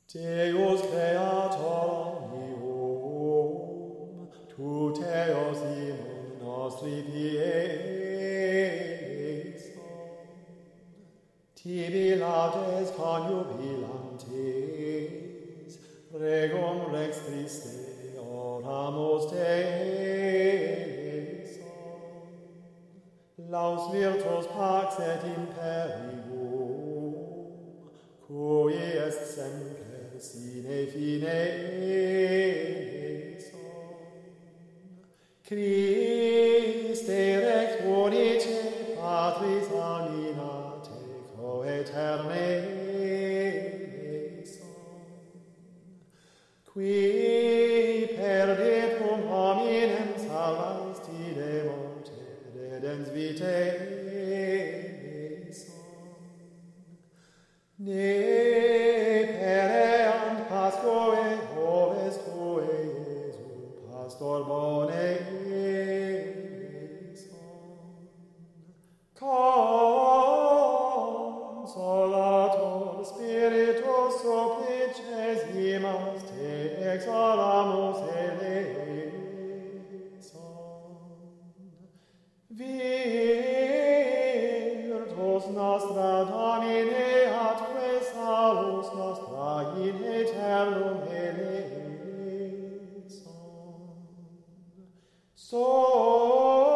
Deus Creator omnium, tu Theos in nostri pies, tibi laudes conjubilantes, pregum Rex Christe oramus te. Laus virtus pax et imperium, cui est semper sine fine Christe Rex unice Patris aminate coeterne qui perditum hominem salvasti de morte redens vitae ne pereant pascoe oves tuae Iesu pastor bone Consolator Spiritus supplices imas te exoramus eleison. Virtus nostra Domine atque salus nostra in aeternum eleison.